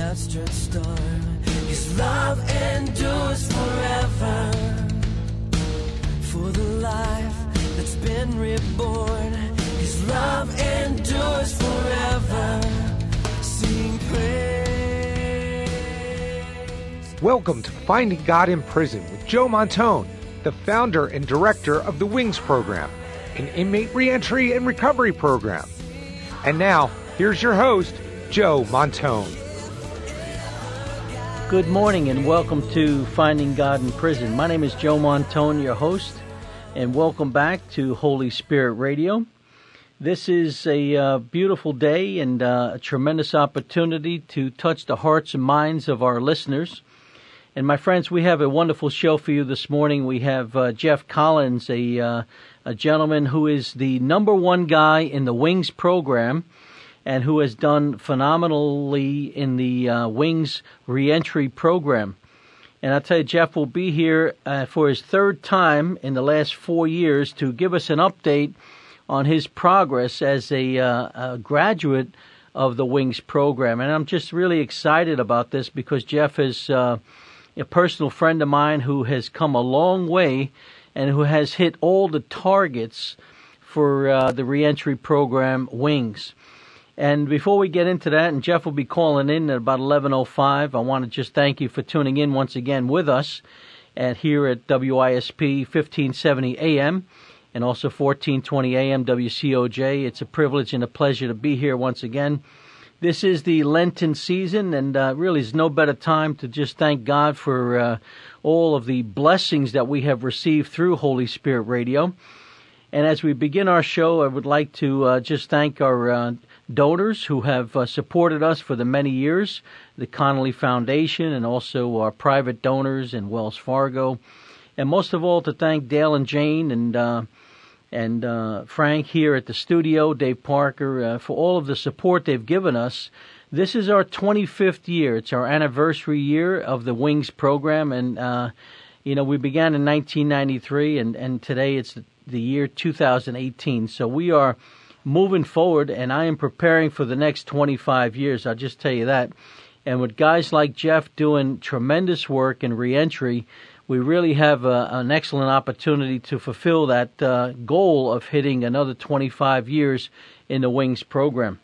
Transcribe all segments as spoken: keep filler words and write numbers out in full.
outstretched arm. His love endures forever. For the life that's been reborn, His love endures forever. Sing praise. Welcome to Finding God in Prison with Joe Montone, the founder and director of the WINGS program, an inmate reentry and recovery program. And now, here's your host, Joe Montone. Good morning and welcome to Finding God in Prison. My name is Joe Montone, your host, and welcome back to Holy Spirit Radio. This is a uh, beautiful day and uh, a tremendous opportunity to touch the hearts and minds of our listeners. And my friends, we have a wonderful show for you this morning. We have uh, Jeff Collins, a, uh, a gentleman who is the number one guy in the WINGS program, and who has done phenomenally in the uh, WINGS reentry program. And I'll tell you, Jeff will be here uh, for his third time in the last four years to give us an update on his progress as a, uh, a graduate of the WINGS program. And I'm just really excited about this because Jeff is uh, a personal friend of mine who has come a long way and who has hit all the targets for uh, the reentry program WINGS. And before we get into that, and Jeff will be calling in at about eleven oh five, I want to just thank you for tuning in once again with us at here at W I S P fifteen seventy A M and also fourteen twenty A M W C O J. It's a privilege and a pleasure to be here once again. This is the Lenten season, and uh, really is no better time to just thank God for uh, all of the blessings that we have received through Holy Spirit Radio. And as we begin our show, I would like to uh, just thank our uh, donors who have uh, supported us for the many years, the Connolly Foundation, and also our private donors and Wells Fargo. And most of all, to thank Dale and Jane and uh, and uh, Frank here at the studio, Dave Parker, uh, for all of the support they've given us. This is our twenty-fifth year. It's our anniversary year of the WINGS program. And, uh, you know, we began in nineteen ninety-three, and, and today it's the year two thousand eighteen. So we are moving forward, and I am preparing for the next twenty-five years. I'll just tell you that. And with guys like Jeff doing tremendous work in reentry, we really have a, an excellent opportunity to fulfill that uh, goal of hitting another twenty-five years in the WINGS program.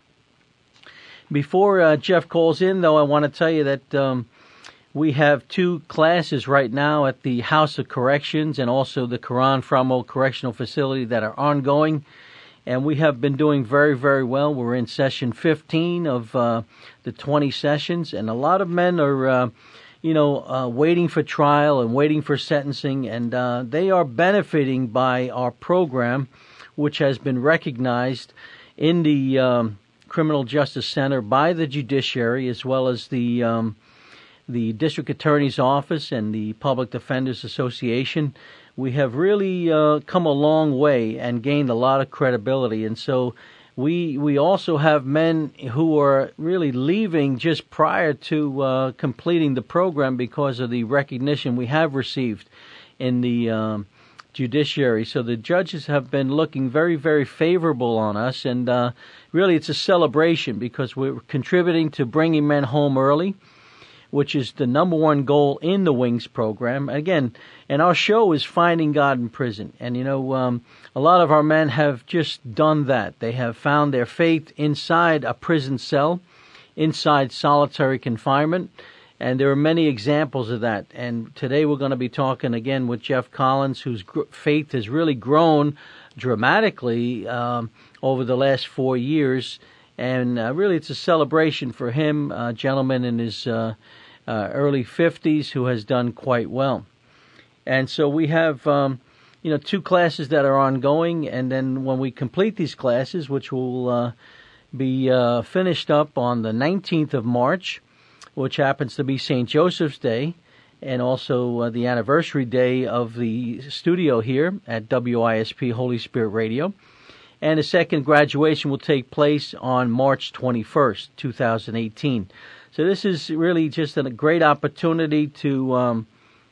Before uh, Jeff calls in, though, I want to tell you that um, we have two classes right now at the House of Corrections and also the Quran Framo Correctional Facility that are ongoing. And we have been doing very, very well. We're in session fifteen of uh, the twenty sessions, and a lot of men are, uh, you know, uh, waiting for trial and waiting for sentencing, and uh, they are benefiting by our program, which has been recognized in the um, Criminal Justice Center by the judiciary, as well as the um, the District Attorney's Office and the Public Defenders Association. We have really uh, come a long way and gained a lot of credibility. And so we we also have men who are really leaving just prior to uh, completing the program because of the recognition we have received in the um, judiciary. So the judges have been looking very, very favorable on us. And uh, really it's a celebration because we're contributing to bringing men home early, which is the number one goal in the WINGS program. Again, and our show is Finding God in Prison. And, you know, um, a lot of our men have just done that. They have found their faith inside a prison cell, inside solitary confinement. And there are many examples of that. And today we're going to be talking again with Jeff Collins, whose gr- faith has really grown dramatically um, over the last four years. And uh, really it's a celebration for him, a gentleman in his uh, uh, early fifties who has done quite well. And so we have, um, you know, two classes that are ongoing. And then when we complete these classes, which will uh, be uh, finished up on the nineteenth of March, which happens to be Saint Joseph's Day, and also uh, the anniversary day of the studio here at W I S P Holy Spirit Radio. And the second graduation will take place on March twenty-first, two thousand eighteen. So this is really just a great opportunity to, um,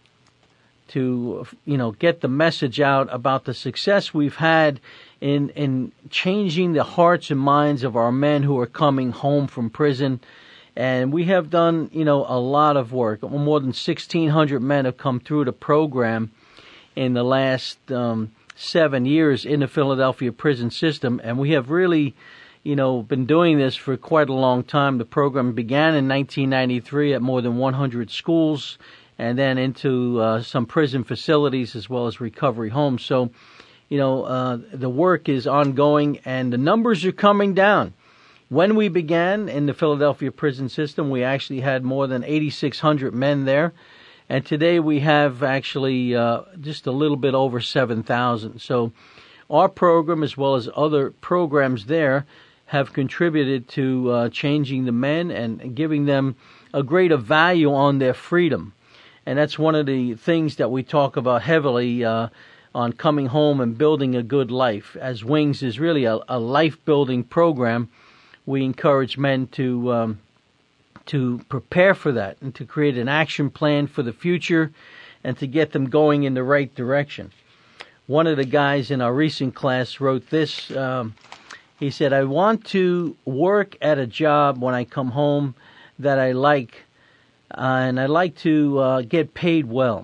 to you know, get the message out about the success we've had in in changing the hearts and minds of our men who are coming home from prison. And we have done, you know, a lot of work. More than sixteen hundred men have come through the program in the last um, seven years in the Philadelphia prison system. And we have really, you know, been doing this for quite a long time. The program began in nineteen ninety-three at more than one hundred schools, and then into uh, some prison facilities as well as recovery homes. So, you know, uh, the work is ongoing, and the numbers are coming down. When we began in the Philadelphia prison system, we actually had more than eighty-six hundred men there. And today we have actually uh, just a little bit over seven thousand. So our program, as well as other programs there, have contributed to uh, changing the men and giving them a greater value on their freedom. And that's one of the things that we talk about heavily uh, on coming home and building a good life. As Wings is really a, a life-building program, we encourage men to um, to prepare for that and to create an action plan for the future and to get them going in the right direction. One of the guys in our recent class wrote this. Um, he said, I want to work at a job when I come home that I like, uh, and I like to uh, get paid well.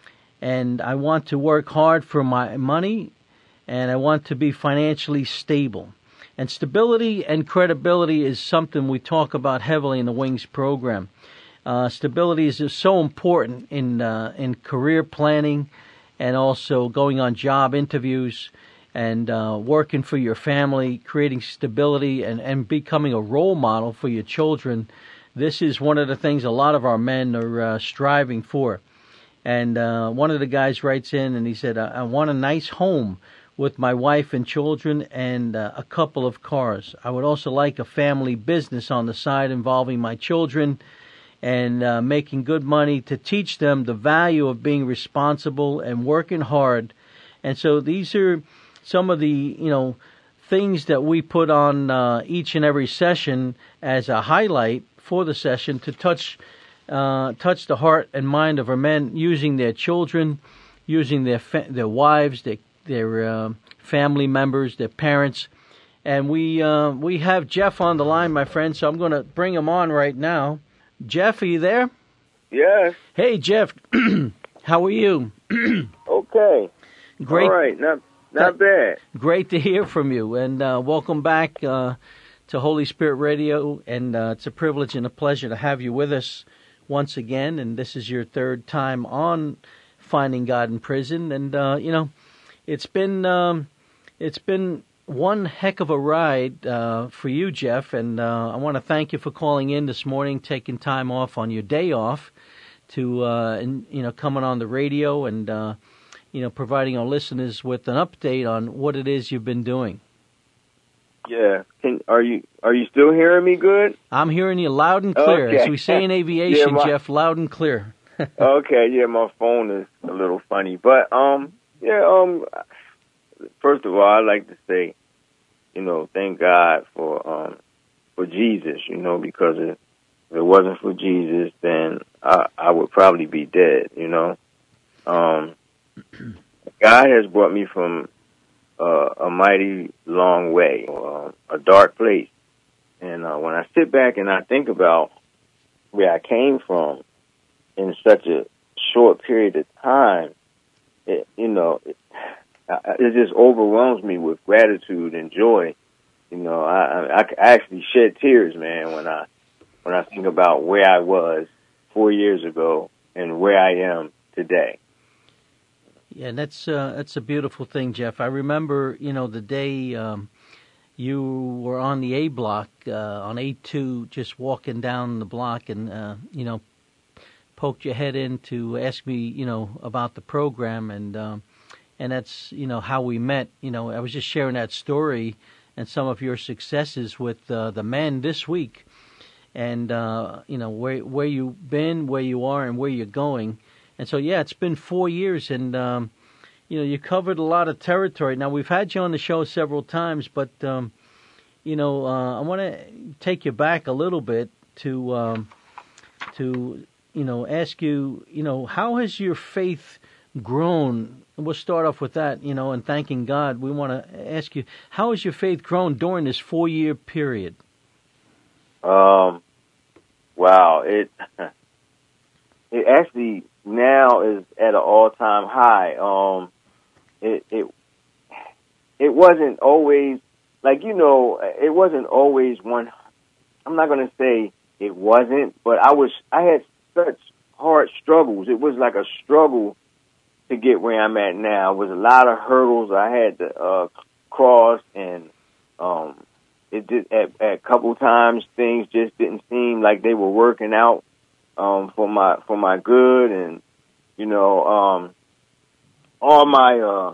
And I want to work hard for my money, and I want to be financially stable. And stability and credibility is something we talk about heavily in the Wings program. Uh, stability is just so important in uh, in career planning and also going on job interviews and uh, working for your family, creating stability and, and becoming a role model for your children. This is one of the things a lot of our men are uh, striving for. And uh, one of the guys writes in and he said, I, I want a nice home with my wife and children and uh, a couple of cars. I would also like a family business on the side involving my children and uh, making good money to teach them the value of being responsible and working hard. And so these are some of the, you know, things that we put on uh, each and every session as a highlight for the session to touch uh, touch the heart and mind of our men, using their children, using their fa- their wives, their their uh, family members, their parents. And we uh, we have Jeff on the line, my friend, so I'm going to bring him on right now. Jeff, are you there? Yes. Hey, Jeff. How are you? Okay. Great. All right. Not, not bad. Great to hear from you. And uh, welcome back uh, to Holy Spirit Radio. And uh, it's a privilege and a pleasure to have you with us once again. And this is your third time on Finding God in Prison. And, uh, you know, It's been um, it's been one heck of a ride uh, for you, Jeff, and uh, I want to thank you for calling in this morning, taking time off on your day off to uh, and, you know coming on the radio and uh, you know providing our listeners with an update on what it is you've been doing. Yeah, Can, are you are you still hearing me good? I'm hearing you loud and clear, okay. as we say in aviation, yeah, my, Jeff, loud and clear. Okay, yeah, my phone is a little funny, but um. Yeah, um, first of all, I'd like to say, you know, thank God for um, for Jesus, you know, because if it wasn't for Jesus, then I, I would probably be dead, you know. Um, God has brought me from uh, a mighty long way, uh, a dark place. And uh, when I sit back and I think about where I came from in such a short period of time, It, you know, it, it just overwhelms me with gratitude and joy. You know, I, I, I actually shed tears, man, when I when I think about where I was four years ago and where I am today. Yeah, that's uh, that's a beautiful thing, Jeff. I remember, you know, the day um, you were on the A block uh, on A two, just walking down the block, and uh, you know. poked your head in to ask me, you know, about the program, and um, and that's, you know, how we met. You know, I was just sharing that story and some of your successes with uh, the men this week, and uh, you know where where you've been, where you are, and where you're going. And so, yeah, it's been four years, and um, you know, you covered a lot of territory. Now, we've had you on the show several times, but um, you know, uh, I want to take you back a little bit to um, to. you know, ask you, you know, how has your faith grown? We'll start off with that, you know, and thanking God. We want to ask you, how has your faith grown during this four-year period? Um, wow, it it actually now is at an all-time high. Um, it it it wasn't always like you know, it wasn't always one. I'm not going to say it wasn't, but I was I had such hard struggles. It was like a struggle to get where I'm at now. It was a lot of hurdles I had to uh, cross, and um, it did at, at a couple times things just didn't seem like they were working out um, for my for my good, and you know, um, all my uh,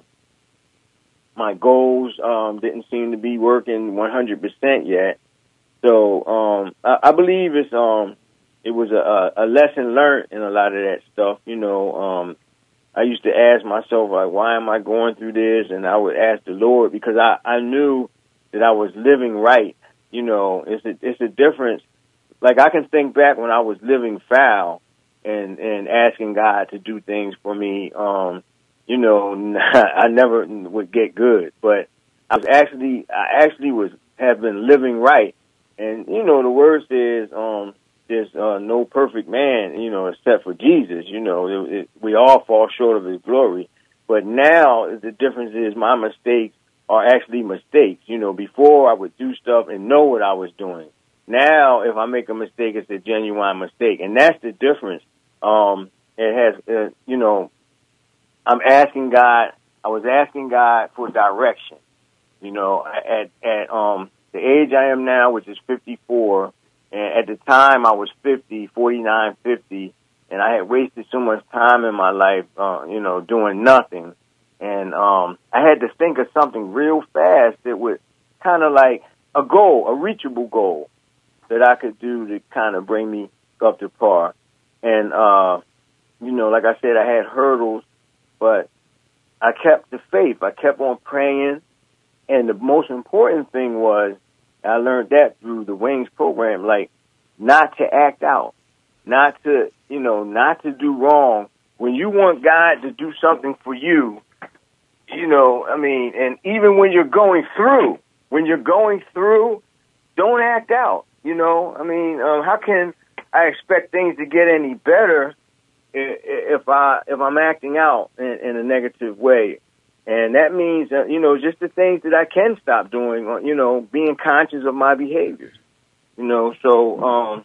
my goals um, didn't seem to be working one hundred percent yet. So um, I, I believe it's um, it was a, a lesson learned in a lot of that stuff. You know, um, I used to ask myself, like, why am I going through this? And I would ask the Lord because I, I knew that I was living right. You know, it's a, it's a difference. Like, I can think back when I was living foul and, and asking God to do things for me. Um, you know, I never would get good, but I was actually, I actually was, have been living right. And, you know, the word says, um, there's uh, no perfect man, you know, except for Jesus. You know, it, it, we all fall short of his glory. But now the difference is my mistakes are actually mistakes. You know, before I would do stuff and know what I was doing. Now, if I make a mistake, it's a genuine mistake. And that's the difference. Um, it has, uh, you know, I'm asking God, I was asking God for direction. You know, at, at um, the age I am now, which is fifty-four, and at the time I was fifty, forty-nine, fifty, and I had wasted so much time in my life, uh, you know, doing nothing. And um, I had to think of something real fast that would kind of like a goal, a reachable goal that I could do to kind of bring me up to par. And, uh, you know, like I said, I had hurdles, but I kept the faith. I kept on praying. And the most important thing was, I learned that through the Wings program, like not to act out, not to, you know, not to do wrong. When you want God to do something for you, you know, I mean, and even when you're going through, when you're going through, don't act out, you know. I mean, um, how can I expect things to get any better if I if I'm acting out in, in a negative way? And that means, uh, you know, just the things that I can stop doing, you know, being conscious of my behaviors, you know. So um,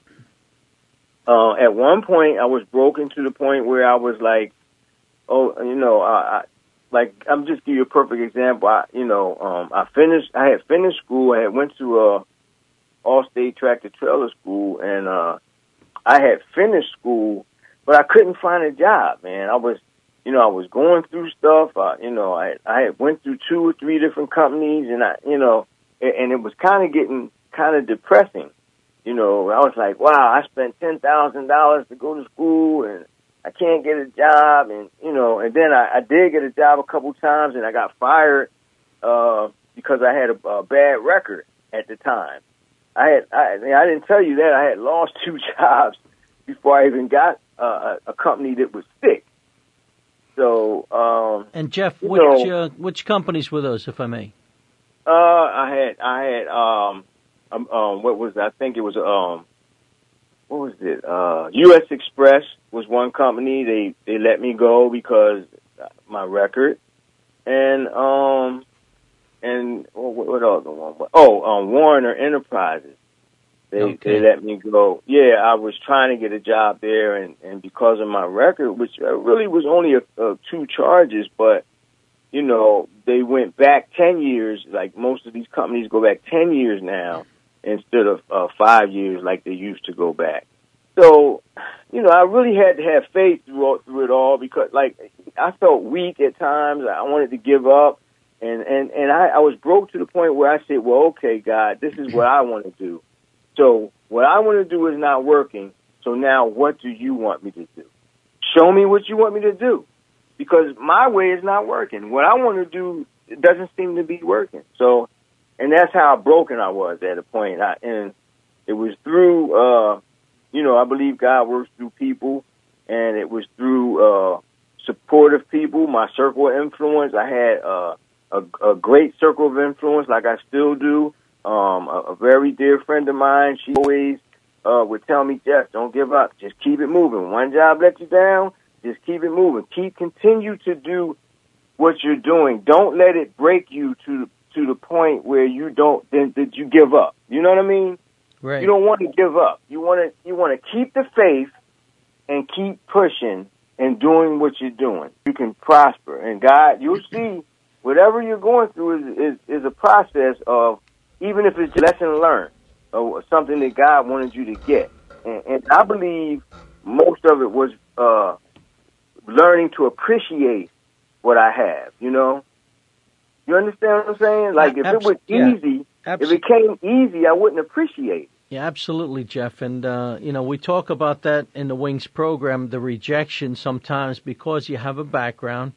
uh, at one point, I was broken to the point where I was like, oh, you know, I, I, like, I'm just give you a perfect example. I, you know, um, I finished, I had finished school. I had went to a all-state tractor trailer school, and uh, I had finished school, but I couldn't find a job, man. I was You know, I was going through stuff. Uh, you know, I I went through two or three different companies, and I, you know, and, and it was kind of getting kind of depressing. You know, I was like, wow, I spent ten thousand dollars to go to school, and I can't get a job, and you know, and then I, I did get a job a couple times, and I got fired uh, because I had a, a bad record at the time. I had I, I didn't tell you that I had lost two jobs before I even got uh, a, a company that was sick. So, um, and Jeff, which know, uh, which companies were those, if I may? Uh, I had, I had, um, um, um, what was, I think it was, um, what was it? Uh, U S Express was one company. They, they let me go because my record. And, um, and what, what other one? Oh, um, Warner Enterprises. They, okay. they let me go. Yeah, I was trying to get a job there, and, and because of my record, which really was only a, a two charges, but, you know, they went back ten years, like most of these companies go back ten years now instead of uh, five years like they used to go back. So, you know, I really had to have faith through, through it all because, like, I felt weak at times. I wanted to give up, and, and, and I, I was broke to the point where I said, well, okay, God, this is what I want to do. So what I want to do is not working. So now what do you want me to do? Show me what you want me to do. Because my way is not working. What I want to do it doesn't seem to be working. So, and that's how broken I was at a point. I, and it was through, uh, you know, I believe God works through people. And it was through uh, supportive people, my circle of influence. I had uh, a, a great circle of influence like I still do. Um, a, a very dear friend of mine, she always uh, would tell me, Jeff, don't give up. Just keep it moving. One job let you down, just keep it moving. Keep continue to do what you're doing. Don't let it break you to to the point where you don't then that you give up. You know what I mean? Right. You don't want to give up. You want to you want to keep the faith and keep pushing and doing what you're doing. You can prosper, and God, you'll see whatever you're going through is is, is a process of, even if it's a lesson learned or something that God wanted you to get. And, and I believe most of it was uh, learning to appreciate what I have. You know, you understand what I'm saying? Like if Abs- it was easy, yeah. if it came easy, I wouldn't appreciate it. Yeah, absolutely, Jeff. And, uh, you know, we talk about that in the Wings program, the rejection sometimes because you have a background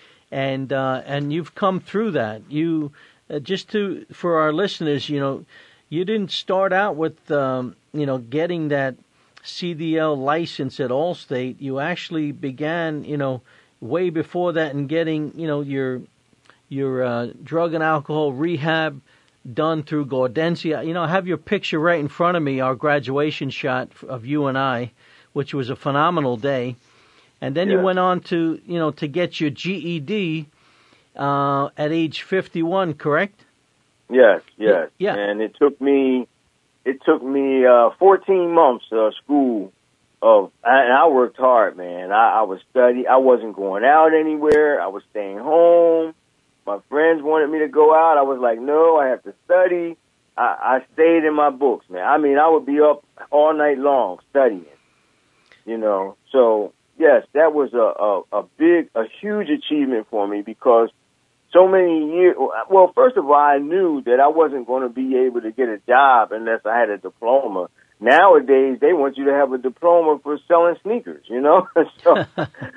and uh, and you've come through that. You, uh, just to, for our listeners, you know, you didn't start out with, um, you know, getting that C D L license at Allstate. You actually began, you know, way before that and getting, you know, your, your uh, drug and alcohol rehab done through Gaudensia. You know, I have your picture right in front of me, our graduation shot of you and I, which was a phenomenal day. And then yeah. you went on to, you know, to get your G E D uh, at age fifty-one, correct? Yes, yes. Yeah. And it took me, it took me uh, fourteen months of school. Of and I worked hard, man. I, I was studying. I wasn't going out anywhere. I was staying home. My friends wanted me to go out. I was like, no, I have to study. I, I stayed in my books, man. I mean, I would be up all night long studying, you know. So, yes, that was a, a, a big, a huge achievement for me because so many years, well, first of all, I knew that I wasn't going to be able to get a job unless I had a diploma. Nowadays, they want you to have a diploma for selling sneakers, you know. so,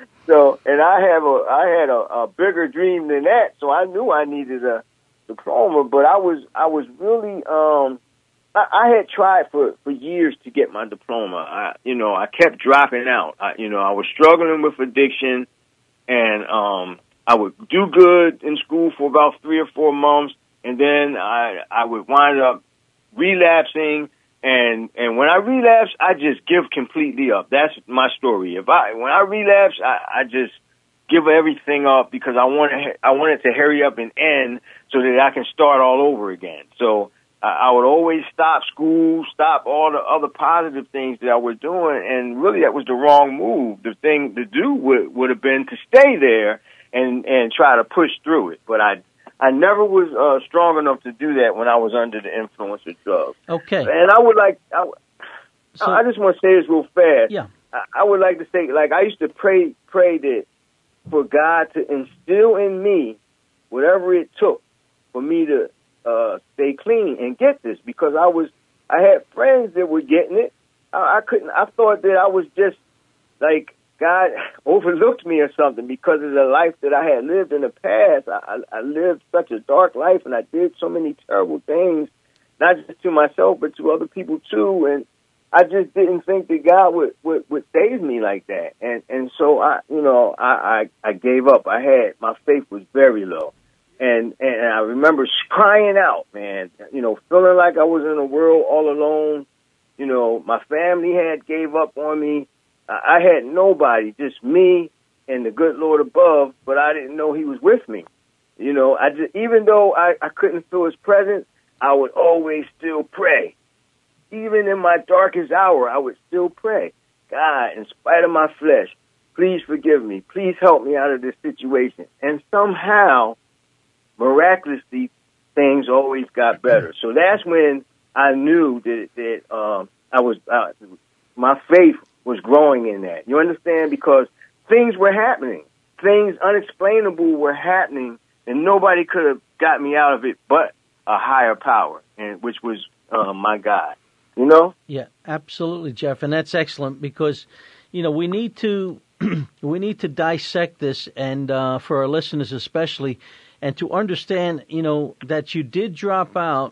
so, and I have a, I had a, a bigger dream than that. So I knew I needed a diploma, but I was, I was really, um, I, I had tried for, for years to get my diploma. I, you know, I kept dropping out. I, you know, I was struggling with addiction, and um, I would do good in school for about three or four months, and then I, I would wind up relapsing. And and when I relapse, I just give completely up. That's my story. If I when I relapse, I, I just give everything up because I want to I want it to hurry up and end so that I can start all over again. So I, I would always stop school, stop all the other positive things that I was doing, and really that was the wrong move. The thing to do would would have been to stay there and and try to push through it. But I. I never was uh, strong enough to do that when I was under the influence of drugs. Okay. And I would like, I, so, I just want to say this real fast. Yeah. I, I would like to say, like, I used to pray, pray that for God to instill in me whatever it took for me to uh, stay clean and get this, because I was, I had friends that were getting it. I, I couldn't, I thought that I was just like, God overlooked me or something because of the life that I had lived in the past. I, I lived such a dark life, and I did so many terrible things, not just to myself, but to other people too. And I just didn't think that God would, would, would save me like that. And, and so I, you know, I, I, I gave up. I had, my faith was very low. And, and I remember crying out, man, you know, feeling like I was in a world all alone. You know, my family had gave up on me. I had nobody, just me and the good Lord above, but I didn't know he was with me. You know, I just, even though I, I couldn't feel his presence, I would always still pray. Even in my darkest hour, I would still pray. God, in spite of my flesh, please forgive me. Please help me out of this situation. And somehow, miraculously, things always got better. So that's when I knew that, that um, I was, uh, my faith was growing in that. You understand? Because things were happening. Things unexplainable were happening, and nobody could have got me out of it but a higher power, and which was uh, my God. You know? Yeah, absolutely, Jeff, and that's excellent because, you know, we need to we need to dissect this, and uh, for our listeners especially, and to understand, you know, that you did drop out.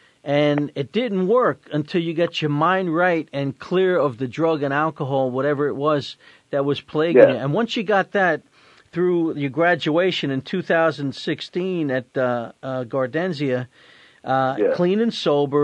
And it didn't work until you got your mind right and clear of the drug and alcohol, whatever it was that was plaguing yeah. you. And once you got that through your graduation in two thousand sixteen at uh, uh, Gaudensia, uh, yeah. clean and sober,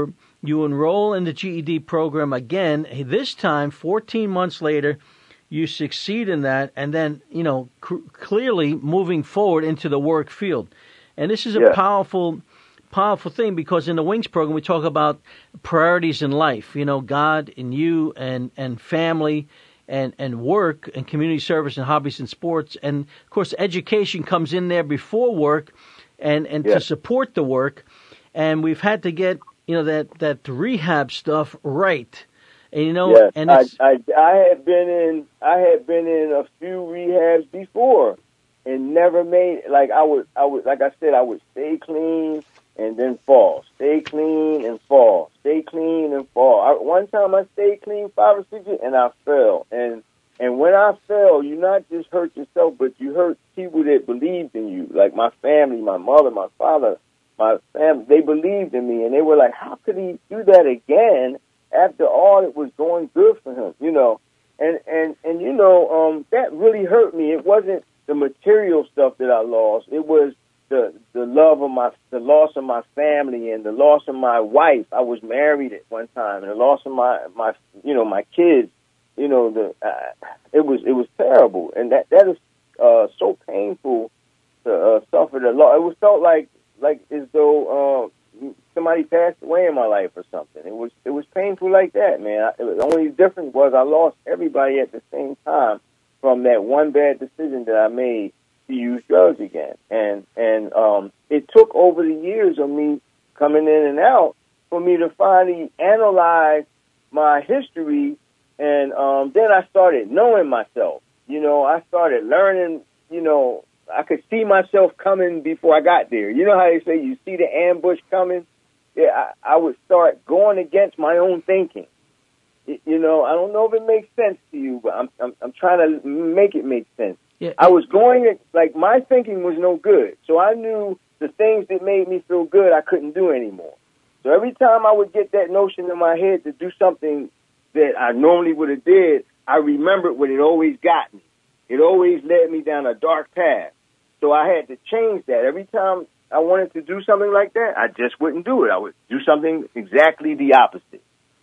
You enroll in the G E D program again. This time, fourteen months later, you succeed in that, and then, you know, cr- clearly moving forward into the work field. And this is a Yeah. powerful, powerful thing, because in the Wings program, we talk about priorities in life, you know, God and you and, and family and, and work and community service and hobbies and sports. And, of course, education comes in there before work and, and Yeah. to support the work. And we've had to get, you know, that, that rehab stuff right. And, you know, Yes, and I, it's, I, I had been in, I had been in a few rehabs before, and never made. Like I would, I would, like I said, I would stay clean and then fall, stay clean and fall, stay clean and fall. I, one time I stayed clean five or six years, and I fell. And and when I fell, you not just hurt yourself, but you hurt people that believed in you, like my family, my mother, my father, my family. They believed in me, and they were like, "How could he do that again?" After all, it was going good for him, you know, and, and, and, you know, um, that really hurt me. It wasn't the material stuff that I lost. It was the, the love of my, the loss of my family and the loss of my wife. I was married at one time, and the loss of my, my, you know, my kids, you know, the, uh, it was, it was terrible. And that, that is, uh, so painful to, uh, suffer the loss. It was felt like, like as though, uh, somebody passed away in my life or something. It was it was painful like that, man. I, it was, the only difference was I lost everybody at the same time from that one bad decision that I made to use drugs again. And and um, it took over the years of me coming in and out for me to finally analyze my history, and um, then I started knowing myself. You know, I started learning, you know, I could see myself coming before I got there. You know how they say you see the ambush coming? Yeah, I, I would start going against my own thinking. You, you know, I don't know if it makes sense to you, but I'm I'm, I'm trying to make it make sense. Yeah. I was going, like, my thinking was no good. So I knew the things that made me feel good I couldn't do anymore. So every time I would get that notion in my head to do something that I normally would have did, I remembered what it always got me. It always led me down a dark path. So I had to change that. Every time I wanted to do something like that, I just wouldn't do it. I would do something exactly the opposite.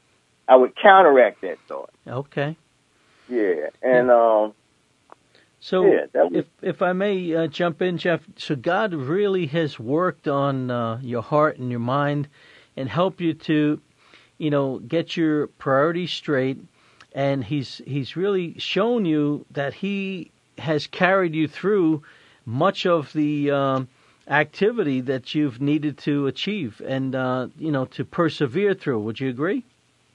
I would counteract that thought. okay. Yeah, and um, So, yeah, that was, if if I may uh, jump in, Jeff, so God really has worked on uh, your heart and your mind, and help you to, you know, get your priorities straight, and He's He's really shown you that He has carried you through much of the um, activity that you've needed to achieve, and uh, you know, to persevere through. Would you agree?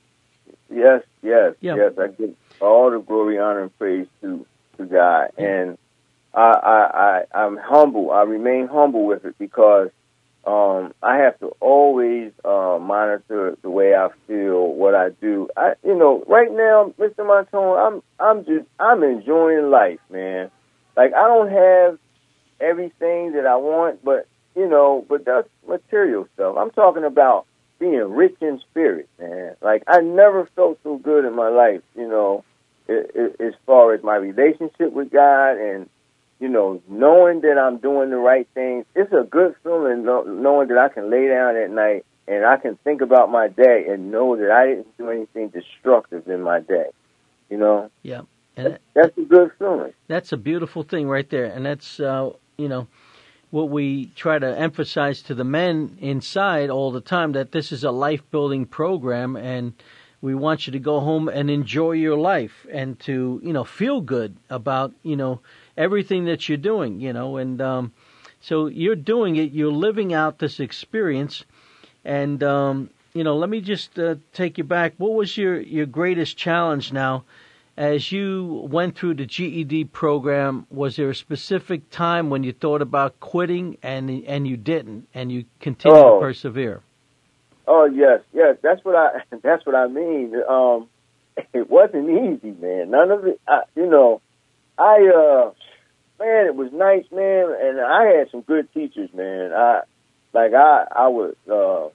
yes, yes, Yeah. yes. I give all the glory, honor, and praise to to God, and I, I, I, I'm humble. I remain humble with it because um, I have to always uh, monitor the way I feel, what I do. I, you know, right now, Mister Montone, I'm, I'm just, I'm enjoying life, man. Like, I don't have everything that I want, but you know, but that's material stuff. I'm talking about being rich in spirit, man. Like, I never felt so good in my life, you know, it, it, as far as my relationship with God and, you know, knowing that I'm doing the right things. It's a good feeling know, knowing that I can lay down at night and I can think about my day and know that I didn't do anything destructive in my day, you know? Yeah. And That's, that's a good feeling. that's a beautiful thing right there. And that's, uh, you know, what we try to emphasize to the men inside all the time, that this is a life-building program, and we want you to go home and enjoy your life and to, you know, feel good about, you know, everything that you're doing, you know. And um, so you're doing it. You're living out this experience. And, um, you know, let me just uh, take you back. What was your, your greatest challenge now? As you went through the G E D program, was there a specific time when you thought about quitting and and you didn't, and you continued Oh. to persevere? Oh yes, yes. That's what I. That's what I mean. Um, it wasn't easy, man. None of it. I, you know, I uh, man, it was nice, man, and I had some good teachers, man. I like I I was uh,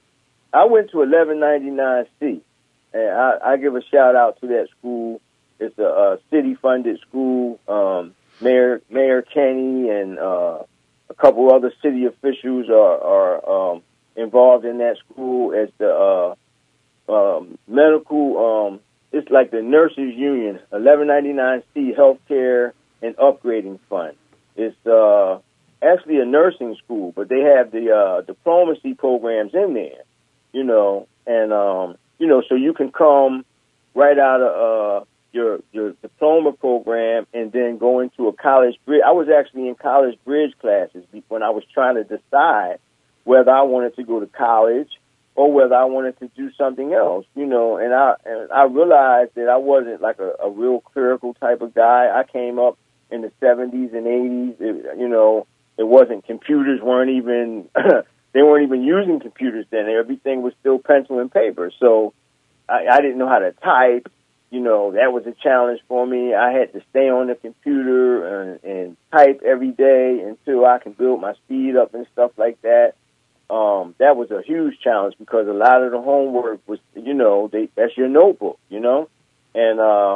I went to eleven ninety-nine C, and I, I give a shout out to that school. It's a, a city-funded school. Um, Mayor Mayor Kenny and uh, a couple other city officials are are um, involved in that school as the uh, um, medical. Um, it's like the Nurses Union, eleven ninety-nine C Healthcare and Upgrading Fund. It's uh, actually a nursing school, but they have the uh, diplomacy programs in there, you know, and um, you know, so you can come right out of uh, your your diploma program and then go into a college bridge. I was actually in college bridge classes when I was trying to decide whether I wanted to go to college or whether I wanted to do something else, you know, and I and I realized that I wasn't like a, a real clerical type of guy. I came up in the seventies and eighties, it, you know, it wasn't, computers weren't even, they weren't even using computers then. Everything was still pencil and paper. So I, I didn't know how to type, you know, that was a challenge for me. I had to stay on the computer and, and type every day until I can build my speed up and stuff like that. Um, that was a huge challenge because a lot of the homework was, you know, they, that's your notebook, you know, and uh,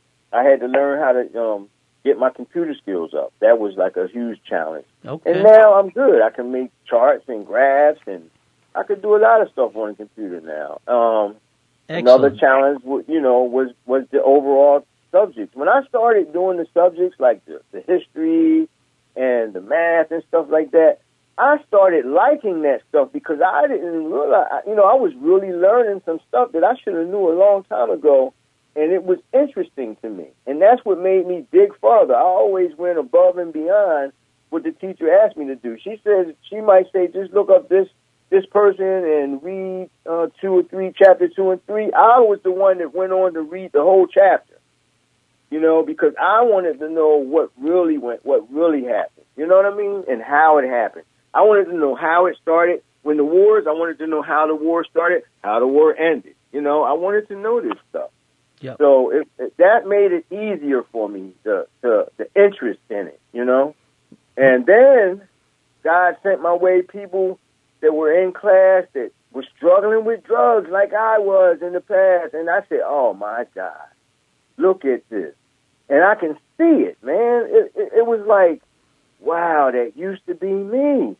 I had to learn how to um, get my computer skills up. That was like a huge challenge. Okay. And now I'm good. I can make charts and graphs, and I could do a lot of stuff on the computer now. Um, another challenge, you know, was, was the overall subjects. When I started doing the subjects like the, the history and the math and stuff like that, I started liking that stuff because I didn't realize, you know, I was really learning some stuff that I should have knew a long time ago, and it was interesting to me. And that's what made me dig further. I always went above and beyond what the teacher asked me to do. She says, she might say, just look up this this person and read uh, two or three, chapter two and three. I was the one that went on to read the whole chapter, you know, because I wanted to know what really went, what really happened. You know what I mean? And how it happened. I wanted to know how it started. When the wars, I wanted to know how the war started, how the war ended. You know, I wanted to know this stuff. Yep. So it, it, that made it easier for me, the, the the interest in it, you know. And then God sent my way people that were in class that were struggling with drugs like I was in the past. And I said, oh, my God, look at this. And I can see it, man. It, it, it was like, wow, that used to be me.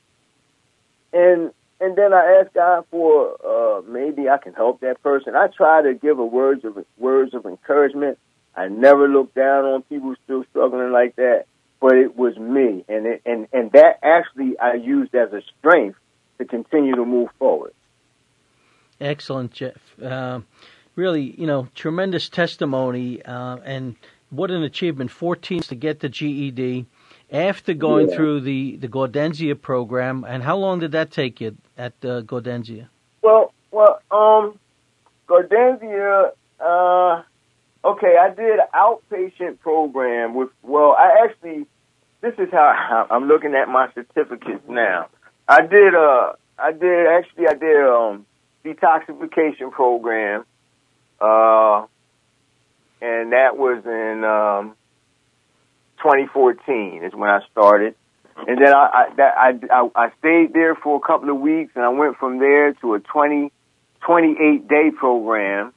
And and then I asked God for uh, maybe I can help that person. I try to give a words of words of encouragement. I never look down on people still struggling like that, but it was me, and it, and and that actually I used as a strength to continue to move forward. Excellent, Jeff. Uh, really, you know, tremendous testimony, uh, and what an achievement! fourteen to get the G E D. After going yeah. through the, the Gaudenzia program, and how long did that take you at uh, Gaudenzia? Well, well, um, Gaudenzia, uh, okay, I did an outpatient program with, well, I actually, this is how I'm looking at my certificates now. I did, uh, I did, actually, I did, um, detoxification program, uh, and that was in, um, twenty fourteen is when I started, and then I I, that, I I stayed there for a couple of weeks, and I went from there to a twenty, twenty-eight day program,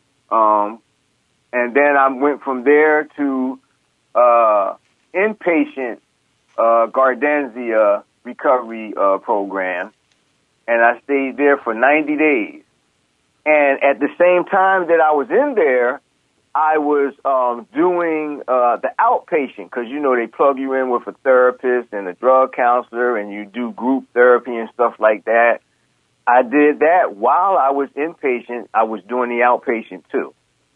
um, and then I went from there to uh, inpatient uh, Gaudenzia recovery uh, program, and I stayed there for ninety days, and at the same time that I was in there, I was um, doing uh, the outpatient because, you know, they plug you in with a therapist and a drug counselor, and you do group therapy and stuff like that. I did that while I was inpatient. I was doing the outpatient too.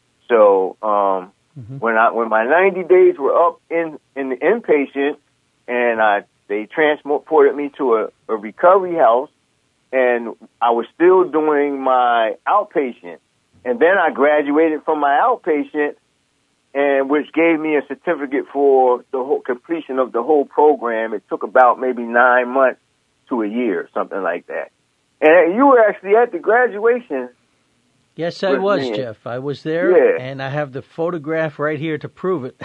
So um, mm-hmm. when I when my ninety days were up in, in the inpatient, and I they transported me to a, a recovery house, and I was still doing my outpatient. And then I graduated from my outpatient, and which gave me a certificate for the whole completion of the whole program. It took about maybe nine months to a year, something like that. And you were actually at the graduation. Yes, I was, me. Jeff. I was there, yeah. And I have the photograph right here to prove it.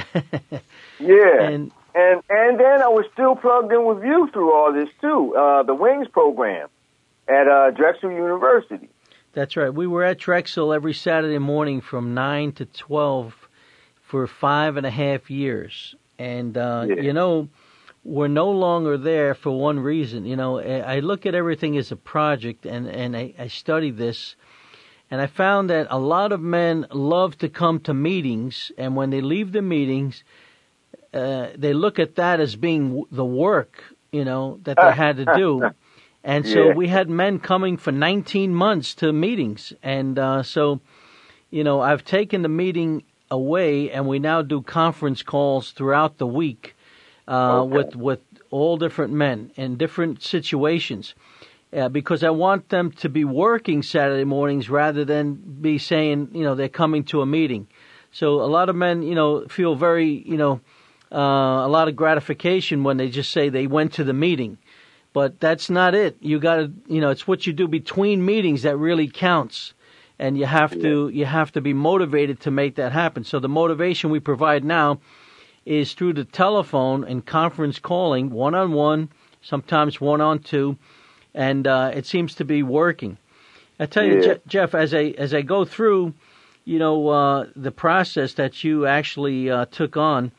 yeah. And, and and then I was still plugged in with you through all this, too, uh, the WINGS program at uh, Drexel University. That's right. We were at Drexel every Saturday morning from nine to twelve for five and a half years. And, uh, yeah. you know, we're no longer there for one reason. You know, I look at everything as a project, and, and I, I study this. And I found that a lot of men love to come to meetings, and when they leave the meetings, uh, they look at that as being the work, you know, that they had to do. And so Yeah. we had men coming for nineteen months to meetings. And uh, so, you know, I've taken the meeting away, and we now do conference calls throughout the week uh, Okay. with with all different men in different situations. Uh, because I want them to be working Saturday mornings rather than be saying, you know, they're coming to a meeting. So a lot of men, you know, feel very, you know, uh, a lot of gratification when they just say they went to the meeting. But that's not it. You got to, you know, it's what you do between meetings that really counts. And you have Yeah. to, you have to be motivated to make that happen. So the motivation we provide now is through the telephone and conference calling, one-on-one, sometimes one-on-two. And uh, it seems to be working. I tell you, Yeah. Je- Jeff, as I as I go through, you know, uh, the process that you actually uh, took on,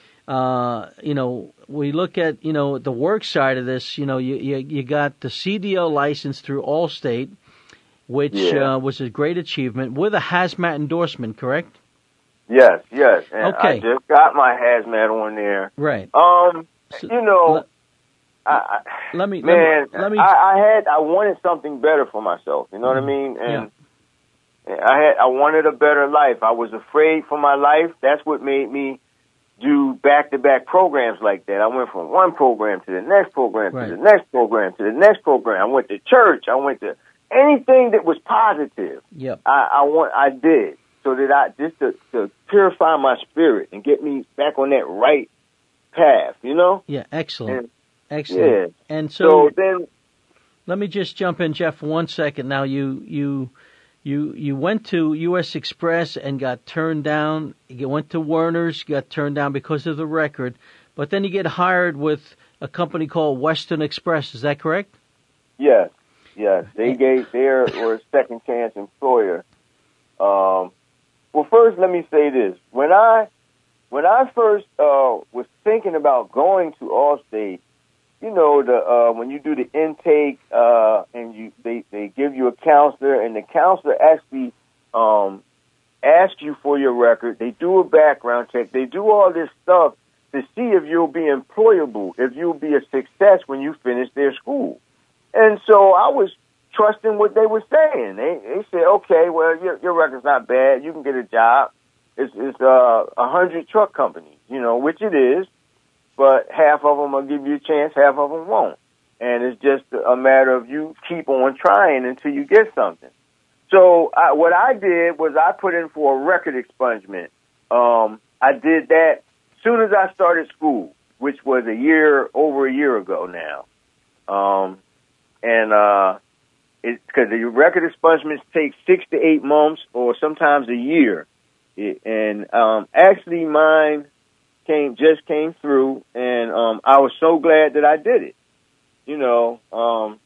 uh, you know, we look at, you know, the work side of this. You know, you you, you got the C D L license through Allstate, which Yeah. uh, was a great achievement with a hazmat endorsement, correct? Yes, yes. And Okay. I just got my hazmat on there. Right. Um, So, you know, le- I, I, let me, man, let me, let me I, I had, I wanted something better for myself. You know what I mean? And I had, I wanted a better life. I was afraid for my life. That's what made me do back-to-back programs like that. I went from one program to the next program Right. to the next program to the next program. I went to church. I went to anything that was positive. Yep. I, I want, I did so that I just to, to purify my spirit and get me back on that right path. You know? Yeah, excellent. And, Excellent. yeah. And So, so, then, let me just jump in, Jeff, for one second. Now, you you you you went to U S Express and got turned down. You went to Werner's, got turned down because of the record. But then you get hired with a company called Western Express. Is that correct? yes, yes, they gave they were a second chance employer. Um, well, first, let me say this: when I when I first uh, was thinking about going to Allstate. You know, the uh, when you do the intake uh, and you they, they give you a counselor, and the counselor actually um, asks you for your record. They do a background check. They do all this stuff to see if you'll be employable, if you'll be a success when you finish their school. And so I was trusting what they were saying. They, they said, okay, well, your, your record's not bad. You can get a job. It's, it's uh, a hundred truck companies, you know, which it is. But half of them will give you a chance, half of them won't. And it's just a matter of you keep on trying until you get something. So I, what I did was I put in for a record expungement. Um, I did that as soon as I started school, which was a year, over a year ago now. Um, and uh, it's because the record expungements take six to eight months or sometimes a year. It, and um, actually mine... came just came through, and um, I was so glad that I did it. You know, um,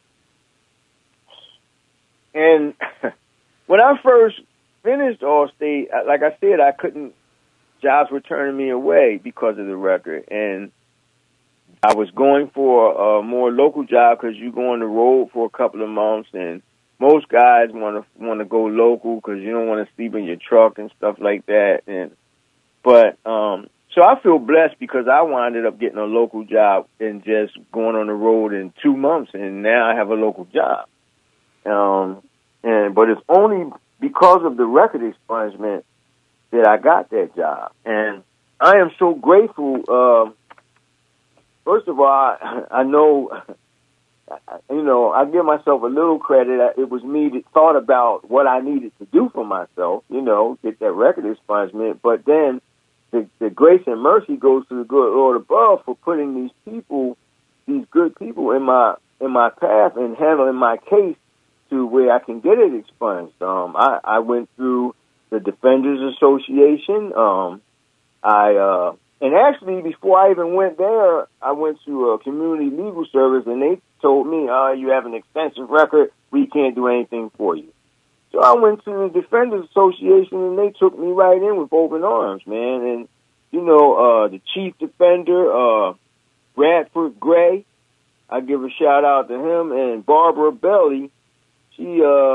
and when I first finished Allstate, like I said, I couldn't. Jobs were turning me away because of the record, and I was going for a more local job because you go on the road for a couple of months, and most guys want to want to go local because you don't want to sleep in your truck and stuff like that. And but um. So I feel blessed because I winded up getting a local job and just going on the road in two months, and now I have a local job. Um, and but it's only because of the record expungement that I got that job, and I am so grateful. Uh, first of all, I, I know, you know, I give myself a little credit. It was me that thought about what I needed to do for myself, you know, get that record expungement, but then. The, the grace and mercy goes to the good Lord above for putting these people, these good people in my in my path and handling my case to where I can get it expunged. Um, I, I went through the Defenders Association. Um, I uh, and actually before I even went there, I went to a community legal service, and they told me, "Oh, you have an extensive record. We can't do anything for you." So I went to the Defenders Association, and they took me right in with open arms, man. And, you know, uh, the chief defender, uh, Bradford Gray, I give a shout out to him, and Barbara Belly, she, uh,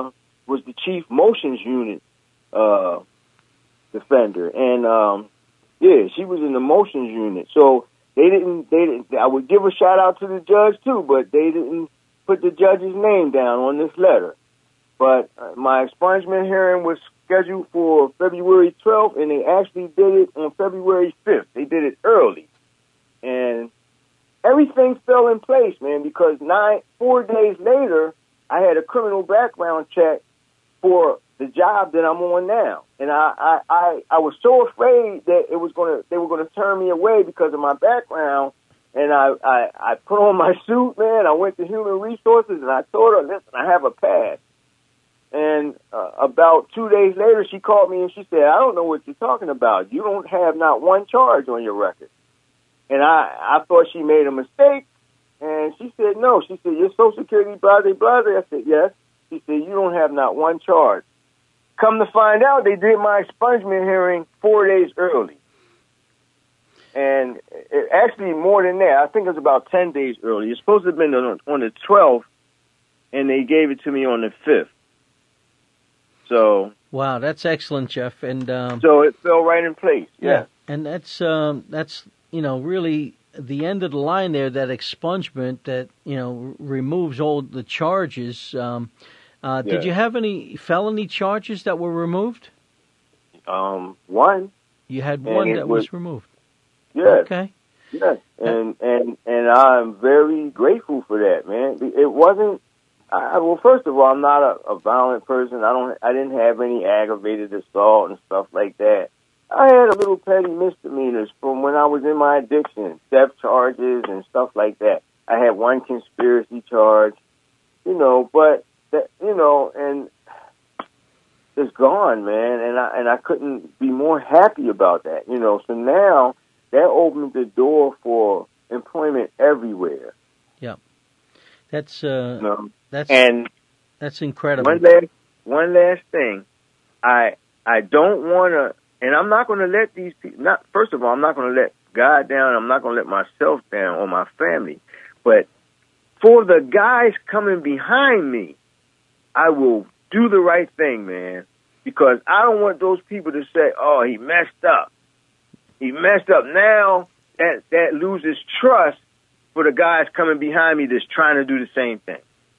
was the chief motions unit uh, defender, and um, yeah, she was in the motions unit. So they didn't. They didn't. I would give a shout out to the judge too, but they didn't put the judge's name down on this letter. But uh, my expungement hearing was scheduled for February twelfth, and they actually did it on February fifth. They did it early, and everything fell in place, man. Because nine, four days later, I had a criminal background check for the job that I'm on now, and I, I, I, I was so afraid that it was gonna, they were gonna turn me away because of my background. And I, I, I put on my suit, man. I went to Human Resources, and I told her, listen, I have a pass. And uh, about two days later, she called me, and she said, I don't know what you're talking about. You don't have not one charge on your record. And I, I thought she made a mistake. And she said, no. She said, your Social Security, blah, blah, blah. I said, yes. She said, you don't have not one charge. Come to find out, they did my expungement hearing four days early. And it, actually more than that. I think it was about ten days early. It's supposed to have been on, on the twelfth, and they gave it to me on the fifth. So wow, that's excellent, Jeff. And um, so it fell right in place. Yeah, yeah. And that's um, that's you know really the end of the line there. That expungement that you know removes all the charges. Um, uh, yeah. Did you have any felony charges that were removed? Um, one. You had one that was, was removed. Yes. Okay. Yes, and and and I'm very grateful for that, man. It wasn't. I, well, first of all, I'm not a, a violent person. I don't. I didn't have any aggravated assault and stuff like that. I had a little petty misdemeanors from when I was in my addiction, theft charges and stuff like that. I had one conspiracy charge, you know, but that, you know, and it's gone, man. And I and I couldn't be more happy about that, you know. So now that opened the door for employment everywhere. Yeah, that's uh, you know? that's and that's incredible. One last one last thing, I I don't want to. And I'm not going to let these people, not, first of all, I'm not going to let God down. I'm not going to let myself down or my family. But for the guys coming behind me, I will do the right thing, man. Because I don't want those people to say, oh, he messed up. He messed up. Now that, that loses trust for the guys coming behind me that's trying to do the same thing.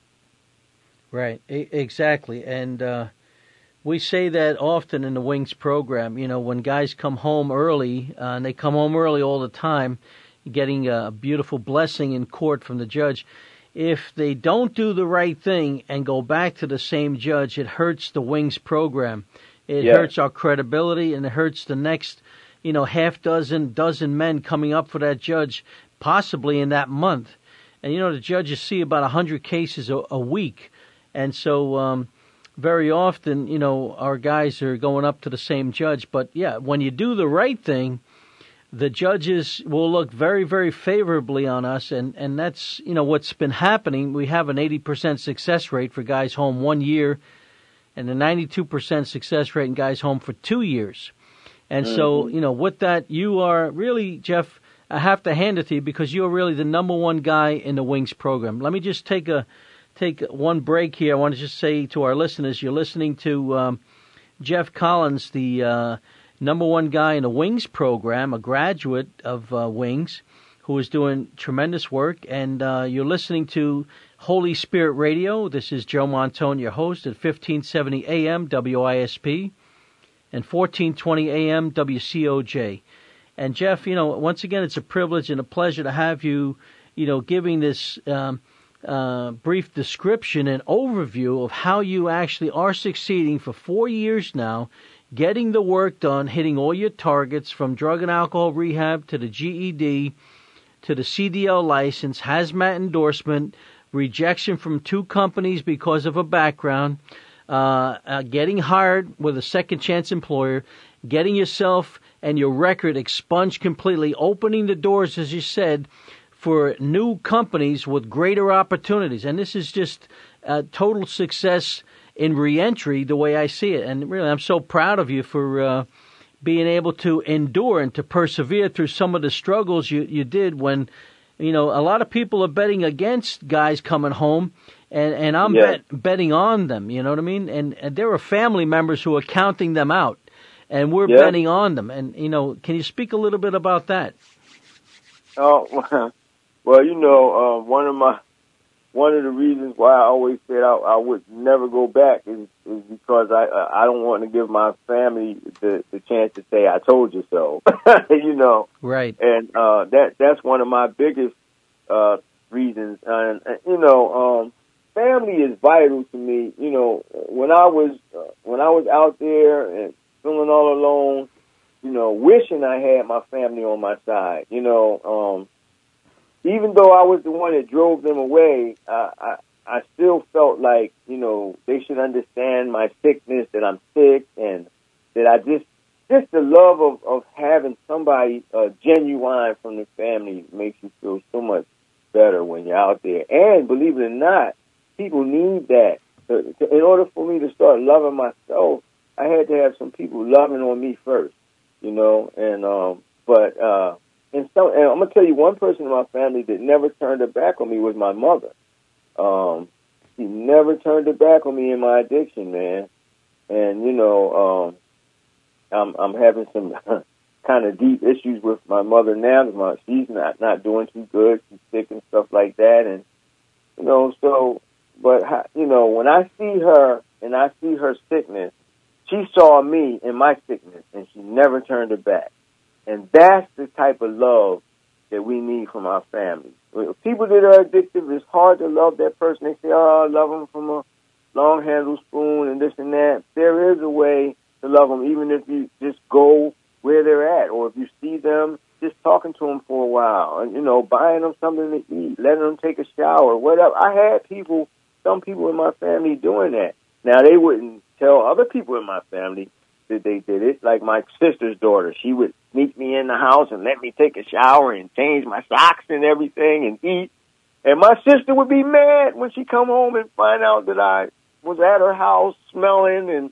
Right, e- exactly. And, uh, we say that often in the Wings program, you know, when guys come home early, uh, and they come home early all the time, getting a beautiful blessing in court from the judge. If they don't do the right thing and go back to the same judge, it hurts the Wings program. It yeah. hurts our credibility, and it hurts the next, you know, half dozen, dozen men coming up for that judge, possibly in that month. And, you know, the judges see about one hundred cases a, a week. And so, um, very often, you know, our guys are going up to the same judge. But, yeah, when you do the right thing, the judges will look very, very favorably on us. And, and that's, you know, what's been happening. We have an eighty percent success rate for guys home one year and a ninety-two percent success rate in guys home for two years. And mm-hmm. so, you know, with that, you are really, Jeff, I have to hand it to you because you're really the number one guy in the Wings program. Let me just take a... Take one break here. I want to just say to our listeners, you're listening to um, Jeff Collins, the uh, number one guy in the Wings program, a graduate of uh, Wings, who is doing tremendous work. And uh, you're listening to Holy Spirit Radio. This is Joe Montone, your host, at fifteen seventy A M W I S P and fourteen twenty A M W C O J. And Jeff, you know, once again, it's a privilege and a pleasure to have you, you know, giving this um, Uh, brief description and overview of how you actually are succeeding for four years now, getting the work done, hitting all your targets from drug and alcohol rehab to the G E D to the C D L license, hazmat endorsement, rejection from two companies because of a background, uh, uh, getting hired with a second chance employer, getting yourself and your record expunged completely, opening the doors, as you said, for new companies with greater opportunities. And this is just a total success in reentry, the way I see it. And really, I'm so proud of you for uh, being able to endure and to persevere through some of the struggles you, you did when, you know, a lot of people are betting against guys coming home. And and I'm Yes. bet, betting on them, you know what I mean? And, and there are family members who are counting them out, and we're Yes. betting on them. And, you know, can you speak a little bit about that? Oh, well, you know, uh, one of my one of the reasons why I always said I, I would never go back is, is because I I don't want to give my family the, the chance to say I told you so. You know, Right. and uh, that that's one of my biggest uh, reasons. And, and you know, um, family is vital to me. You know, when I was uh, when I was out there and feeling all alone, you know, wishing I had my family on my side. You know, um, even though I was the one that drove them away, uh, I I still felt like, you know, they should understand my sickness, that I'm sick, and that I just just the love of, of having somebody uh, genuine from the family makes you feel so much better when you're out there. And believe it or not, people need that. To, to, in order for me to start loving myself, I had to have some people loving on me first, you know. And um, but uh, and so, and I'm gonna tell you, one person in my family that never turned her back on me was my mother. Um, she never turned her back on me in my addiction, man. And you know, um, I'm I'm having some kind of deep issues with my mother now. My, she's not not doing too good. She's sick and stuff like that, and you know, so. But you know, when I see her and I see her sickness, she saw me in my sickness, and she never turned her back. And that's the type of love that we need from our families. People that are addictive, it's hard to love that person. They say, "Oh, I love them from a long handle spoon," and this and that. There is a way to love them, even if you just go where they're at, or if you see them, just talking to them for a while, and you know, buying them something to eat, letting them take a shower, whatever. I had people. Some people in my family doing that. Now, they wouldn't tell other people in my family that they did it. Like my sister's daughter, she would sneak me in the house and let me take a shower and change my socks and everything and eat. And my sister would be mad when she come home and find out that I was at her house smelling and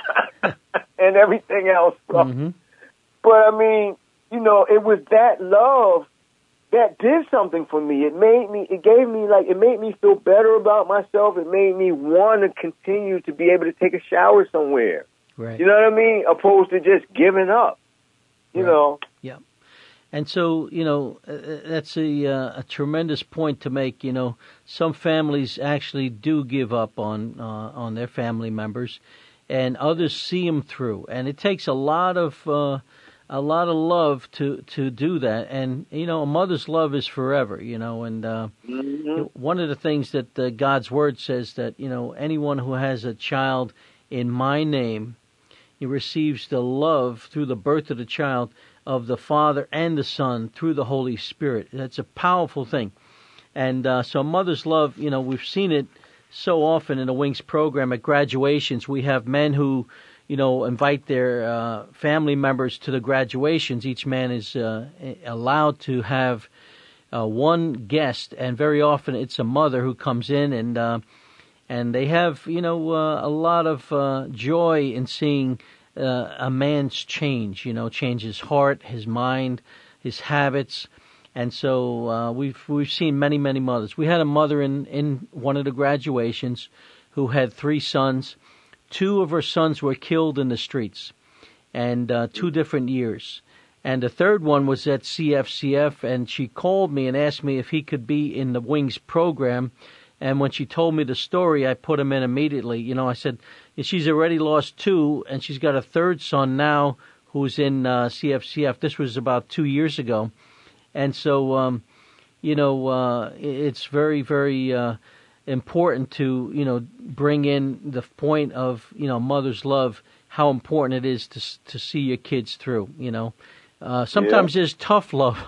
and everything else. Mm-hmm. But, I mean, you know, it was that love that did something for me. It made me, it gave me, like, it made me feel better about myself. It made me want to continue to be able to take a shower somewhere. Right. You know what I mean? Opposed to just giving up, you Right. know? Yeah. And so, you know, uh, that's a, uh, a tremendous point to make. You know, some families actually do give up on, uh, on their family members, and others see them through. And it takes a lot of, uh, a lot of love to, to do that. And, you know, a mother's love is forever, you know, and uh, Mm-hmm. one of the things that uh, God's Word says that, you know, anyone who has a child in my name, he receives the love through the birth of the child of the Father and the Son through the Holy Spirit. That's a powerful thing. And uh, so mother's love, you know, we've seen it so often in the Wings program at graduations. We have men who, you know, invite their uh, family members to the graduations. Each man is uh, allowed to have uh, one guest, and very often it's a mother who comes in, and uh, and they have, you know, uh, a lot of uh, joy in seeing uh, a man's change, you know, change his heart, his mind, his habits. And so uh, we've we've seen many, many mothers. We had a mother in, in one of the graduations who had three sons. Two of her sons were killed in the streets, and uh, two different years. And the third one was at C F C F, and she called me and asked me if he could be in the Wings program. And when she told me the story, I put him in immediately. You know, I said, she's already lost two, and she's got a third son now who's in uh, C F C F. This was about two years ago. And so, um, you know, uh, it's very, very uh, important to, you know, bring in the point of, you know, mother's love, how important it is to to see your kids through, you know. Uh, sometimes yeah. There's tough love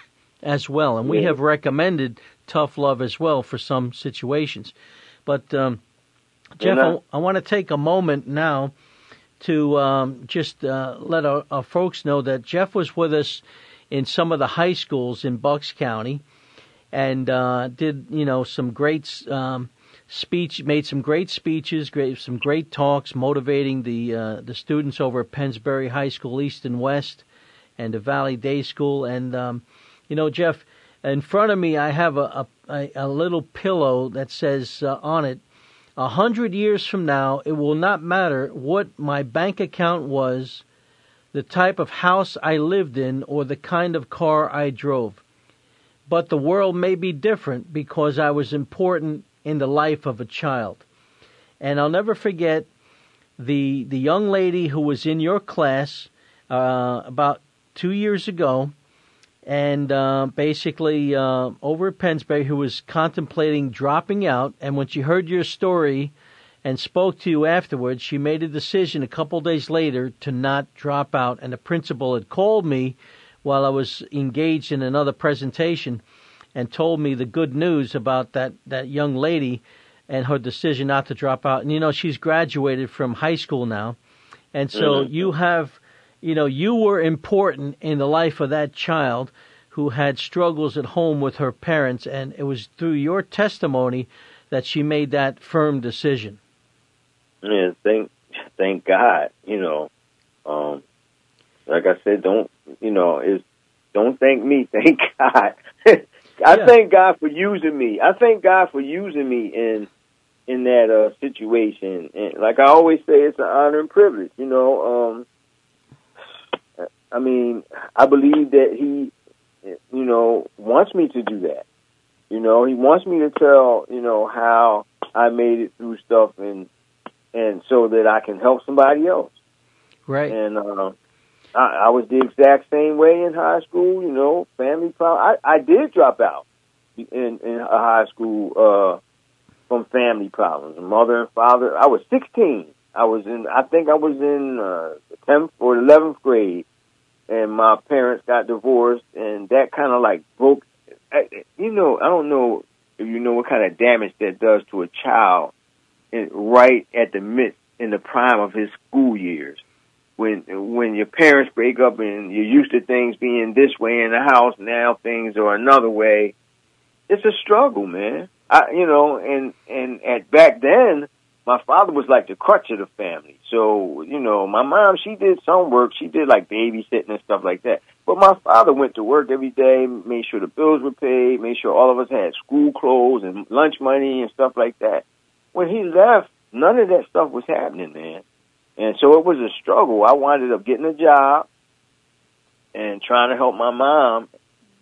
as well, and we yeah. have recommended tough love as well for some situations. But, um, Jeff, yeah. I, I want to take a moment now to um, just uh, let our, our folks know that Jeff was with us in some of the high schools in Bucks County, and uh, did, you know, some great um, speech, made some great speeches, great, some great talks, motivating the uh, the students over at Pennsbury High School East and West, and the Valley Day School. And um, you know, Jeff, in front of me, I have a, a, a, a little pillow that says uh, on it, a hundred years from now, it will not matter what my bank account was, the type of house I lived in, or the kind of car I drove. But the world may be different because I was important in the life of a child. And I'll never forget the the young lady who was in your class uh, about two years ago, and uh, basically uh, over at Pennsbury, who was contemplating dropping out. And when she heard your story and spoke to you afterwards, she made a decision a couple days later to not drop out. And the principal had called me while I was engaged in another presentation and told me the good news about that, that young lady and her decision not to drop out. And, you know, she's graduated from high school now. And so mm-hmm. you have, you know, you were important in the life of that child who had struggles at home with her parents. And it was through your testimony that she made that firm decision. Yeah, thank, thank God, you know. Um, like I said, don't, you know, it's, don't thank me, thank God. I yeah. thank God for using me. I thank God for using me in in that uh, situation. And like I always say, it's an honor and privilege, you know. Um, I mean, I believe that he, you know, wants me to do that. You know, he wants me to tell, you know, how I made it through stuff and and so that I can help somebody else. Right. And uh, I, I was the exact same way in high school, you know, family problem. I, I did drop out in, in a high school uh, from family problems. Mother and father, I was sixteen. I was in, I think I was in uh, the tenth or eleventh grade, and my parents got divorced, and that kind of like broke, you know, I don't know if you know what kind of damage that does to a child in, right at the midst, in the prime of his school years. When when your parents break up and you're used to things being this way in the house, now things are another way. It's a struggle, man. I, you know, and and at back then, my father was like the crutch of the family. So, you know, my mom, she did some work. She did like babysitting and stuff like that. But my father went to work every day, made sure the bills were paid, made sure all of us had school clothes and lunch money and stuff like that. When he left, none of that stuff was happening, man. And so it was a struggle. I wound up getting a job and trying to help my mom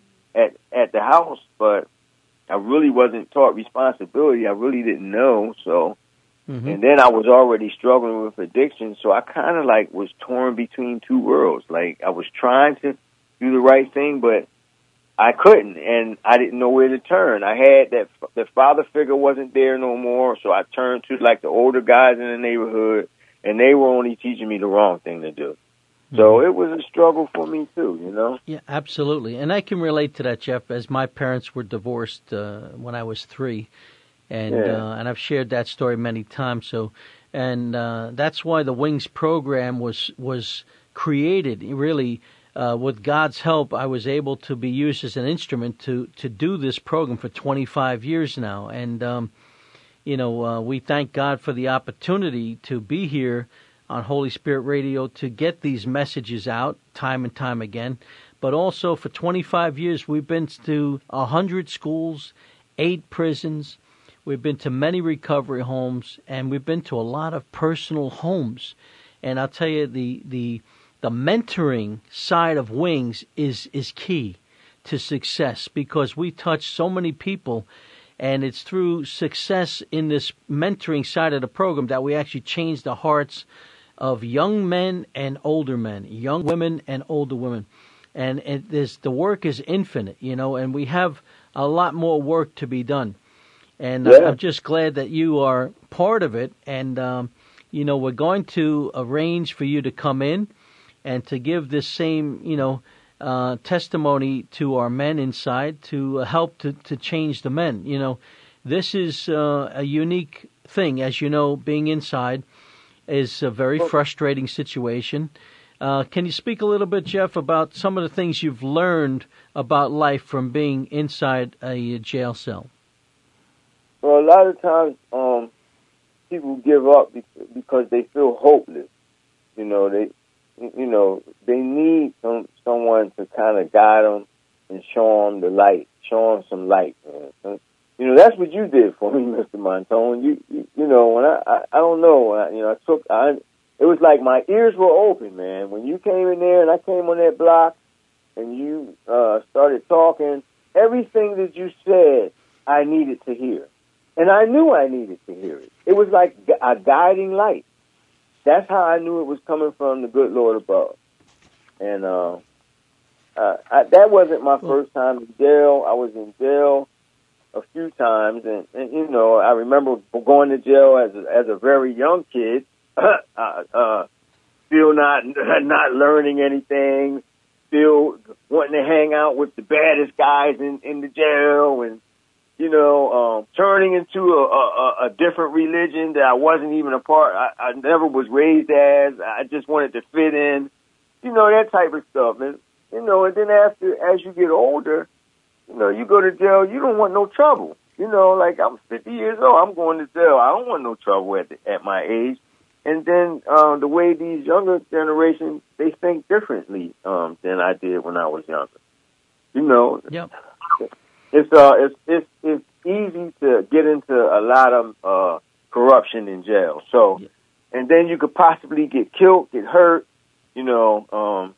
at at the house, but I really wasn't taught responsibility. I really didn't know. So, mm-hmm. And then I was already struggling with addiction. So I kind of like was torn between two worlds. Like I was trying to do the right thing, but I couldn't, and I didn't know where to turn. I had that, the father figure wasn't there no more. So I turned to like the older guys in the neighborhood, and they were only teaching me the wrong thing to do. So it was a struggle for me too, you know? Yeah, absolutely. And I can relate to that, Jeff, as my parents were divorced uh, when I was three. And yeah. uh, and I've shared that story many times. So, and uh, that's why the Wings program was was created. Really, uh, with God's help, I was able to be used as an instrument to, to do this program for twenty-five years now. And, um, you know, uh, we thank God for the opportunity to be here on Holy Spirit Radio to get these messages out time and time again. But also for twenty-five years, we've been to one hundred schools, eight prisons. We've been to many recovery homes, and we've been to a lot of personal homes. And I'll tell you, the the the mentoring side of Wings is is key to success, because we touch so many people. And it's through success in this mentoring side of the program that we actually change the hearts of young men and older men, young women and older women. And it is, the work is infinite, you know, and we have a lot more work to be done. And yeah. I'm just glad that you are part of it. And, um, you know, we're going to arrange for you to come in and to give this same, you know, uh, testimony to our men inside to uh, help to, to change the men. You know, this is uh, a unique thing, as you know, being inside is a very frustrating situation. Uh, can you speak a little bit, Jeff, about some of the things you've learned about life from being inside a jail cell? Well, a lot of times um, people give up because they feel hopeless. You know, they, you know, they need some someone to kind of guide them and show them the light, show them some light. Man. You know, that's what you did for me, Mister Montone. You, you, you know, when I, I, I don't know, I, you know, I took, I, it was like my ears were open, man. When you came in there and I came on that block and you uh, started talking, everything that you said, I needed to hear. And I knew I needed to hear it. It was like a guiding light. That's how I knew it was coming from the good Lord above. And uh, uh, I, that wasn't my first time in jail. I was in jail a few times, and, and you know, I remember going to jail as a, as a very young kid, uh, uh, still not not learning anything, still wanting to hang out with the baddest guys in, in the jail, and you know, um, turning into a, a, a different religion that I wasn't even a part. I, I never was raised as. I just wanted to fit in, you know, that type of stuff, and you know, and then after, as you get older, you know, you go to jail, you don't want no trouble. You know, like I'm fifty years old, I'm going to jail. I don't want no trouble at the, at my age. And then uh, the way these younger generations, they think differently um, than I did when I was younger. You know, yep. it's uh, it's it's it's easy to get into a lot of uh, corruption in jail. So, yep. And then you could possibly get killed, get hurt. You know, um,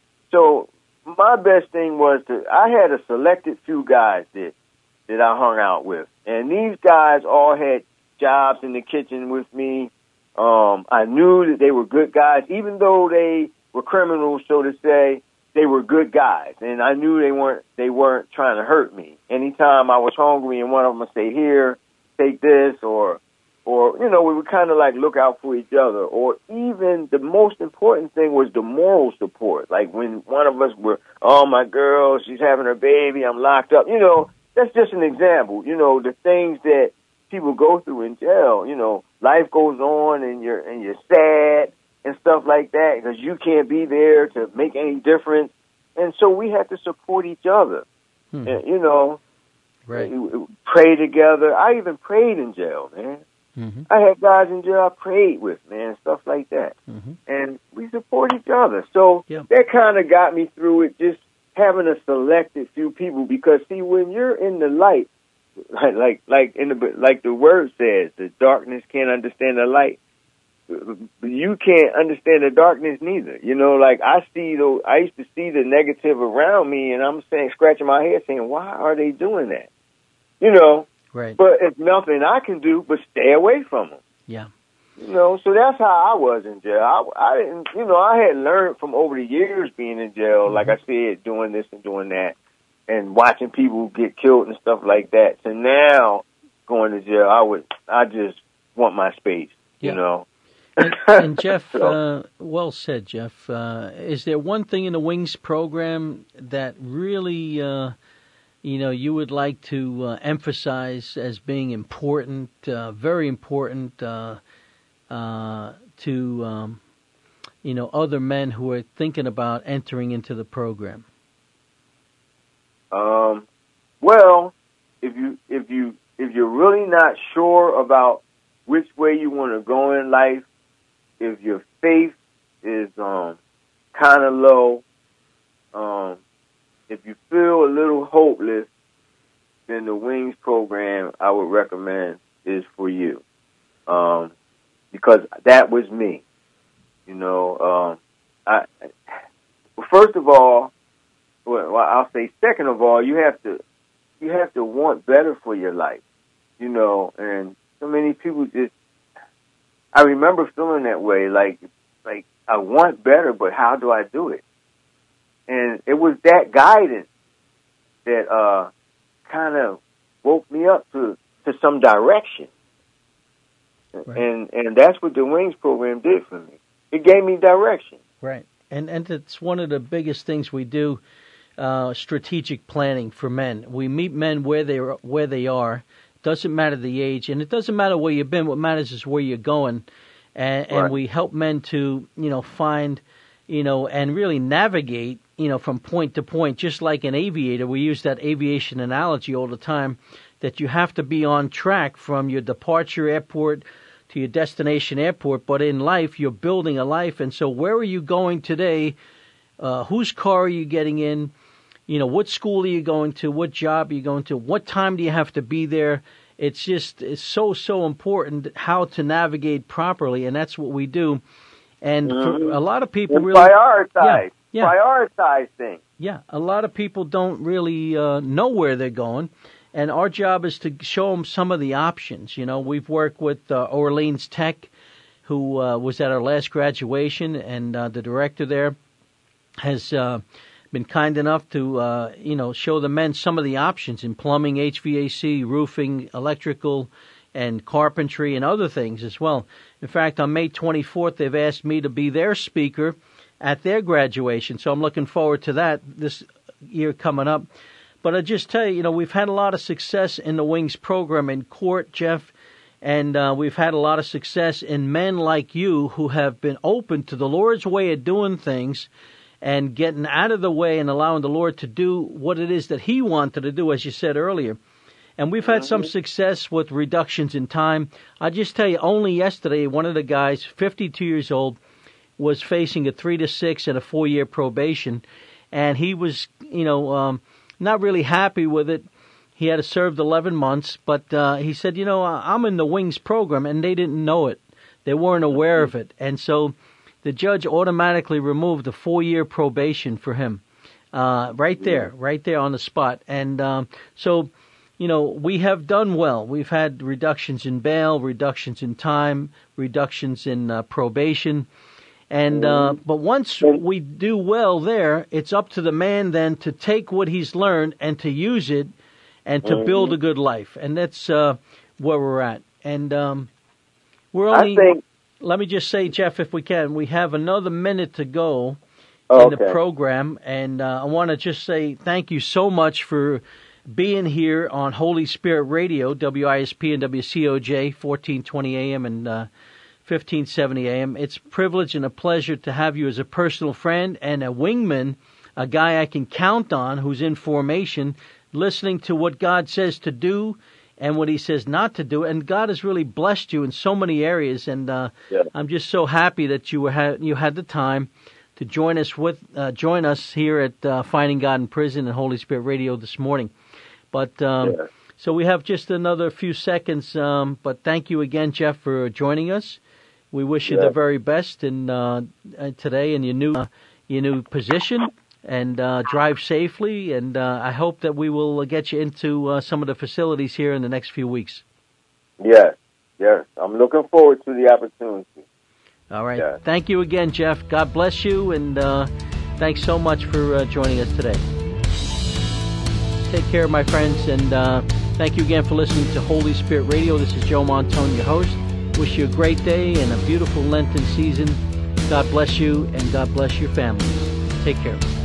so. My best thing was to, I had a selected few guys that, that I hung out with. And these guys all had jobs in the kitchen with me. Um, I knew that they were good guys. Even though they were criminals, so to say, they were good guys. And I knew they weren't, they weren't trying to hurt me. Anytime I was hungry and one of them would say, here, take this, or, or, you know, we would kind of like look out for each other. Or even the most important thing was the moral support. Like when one of us were, oh, my girl, she's having her baby, I'm locked up. You know, that's just an example. You know, the things that people go through in jail, you know, life goes on and you're, and you're sad and stuff like that because you can't be there to make any difference. And so we had to support each other, hmm. and, you know, right. Pray together. I even prayed in jail, man. Mm-hmm. I had guys in jail I prayed with, man, stuff like that. Mm-hmm. And we support each other. So yep. That kind of got me through it, just having a selected few people. Because, see, when you're in the light, like like like in the like the word says, the darkness can't understand the light. You can't understand the darkness neither. You know, like I see the, I used to see the negative around me, and I'm saying, scratching my head, saying, why are they doing that? You know. Right. But it's nothing I can do but stay away from them. Yeah. You know, so that's how I was in jail. I, I didn't, you know, I had learned from over the years being in jail, mm-hmm. like I said, doing this and doing that, and watching people get killed and stuff like that. To now going to jail, I would, I just want my space, yeah. you know. And, and Jeff, so. uh, well said, Jeff. Uh, is there one thing in the Wings program that really, uh, you know, you would like to uh, emphasize as being important, uh, very important uh, uh, to, um, you know, other men who are thinking about entering into the program? Um, well, if you if you if you're really not sure about which way you want to go in life, if your faith is um, kind of low, um, if you feel a little hopeless, then the Wings program I would recommend is for you. Um, because that was me. You know, um, I, first of all, well, I'll say second of all, you have to, you have to want better for your life. You know, and so many people just, I remember feeling that way, like, like I want better, but how do I do it? And it was that guidance that uh, kind of woke me up to, to some direction. Right. And and that's what the Wings program did for me. It gave me direction. Right. And and it's one of the biggest things we do, uh, strategic planning for men. We meet men where they are, where they are. Doesn't matter the age, and it doesn't matter where you've been. What matters is where you're going. And, right. and we help men to, you know, find, you know, and really navigate, you know, from point to point, just like an aviator. We use that aviation analogy all the time, that you have to be on track from your departure airport to your destination airport. But in life, you're building a life. And so where are you going today? Uh, whose car are you getting in? you know, what school are you going to? What job are you going to? What time do you have to be there? It's just, it's so, so important how to navigate properly, and that's what we do. And mm-hmm. for a lot of people and really... Prioritize. Yeah, yeah. Prioritize things. Yeah, a lot of people don't really uh, know where they're going, and our job is to show them some of the options. You know, we've worked with uh, Orleans Tech, who uh, was at our last graduation, and uh, the director there has... Uh, been kind enough to, uh, you know, show the men some of the options in plumbing, H V A C, roofing, electrical, and carpentry, and other things as well. In fact, on May twenty-fourth, they've asked me to be their speaker at their graduation, so I'm looking forward to that this year coming up. But I just tell you, you know, we've had a lot of success in the Wings program in court, Jeff, and uh, we've had a lot of success in men like you who have been open to the Lord's way of doing things and getting out of the way and allowing the Lord to do what it is that He wanted to do, as you said earlier. And we've had some success with reductions in time. I just tell you, only yesterday, one of the guys, fifty-two years old, was facing a three to six and a four-year probation, and he was, you know, um, not really happy with it. He had served eleven months, but uh, he said, you know, I'm in the Wings program, and they didn't know it. They weren't aware of it. And so the judge automatically removed the four-year probation for him, uh, right there, right there on the spot. And um, so, you know, we have done well. We've had reductions in bail, reductions in time, reductions in uh, probation. And uh, but once we do well there, it's up to the man then to take what he's learned and to use it and to build a good life. And that's uh, where we're at. And um, we're only... I think Let me just say, Jeff, if we can, we have another minute to go oh, in okay. the program, and uh, I want to just say thank you so much for being here on Holy Spirit Radio, W I S P and W C O J, fourteen twenty A M and uh, fifteen seventy A M. It's a privilege and a pleasure to have you as a personal friend and a wingman, a guy I can count on who's in formation, listening to what God says to do and what He says not to do. And God has really blessed you in so many areas. And uh, yeah. I'm just so happy that you were ha- you had the time to join us with uh, join us here at uh, Finding God in Prison and Holy Spirit Radio this morning. But um, yeah. so we have just another few seconds. Um, but thank you again, Jeff, for joining us. We wish you yeah. the very best in uh, today in your new uh, your new position. And uh, drive safely, and uh, I hope that we will get you into uh, some of the facilities here in the next few weeks. Yes, yes. I'm looking forward to the opportunity. All right. Yes. Thank you again, Jeff. God bless you, and uh, thanks so much for uh, joining us today. Take care, my friends, and uh, thank you again for listening to Holy Spirit Radio. This is Joe Montone, your host. Wish you a great day and a beautiful Lenten season. God bless you, and God bless your family. Take care.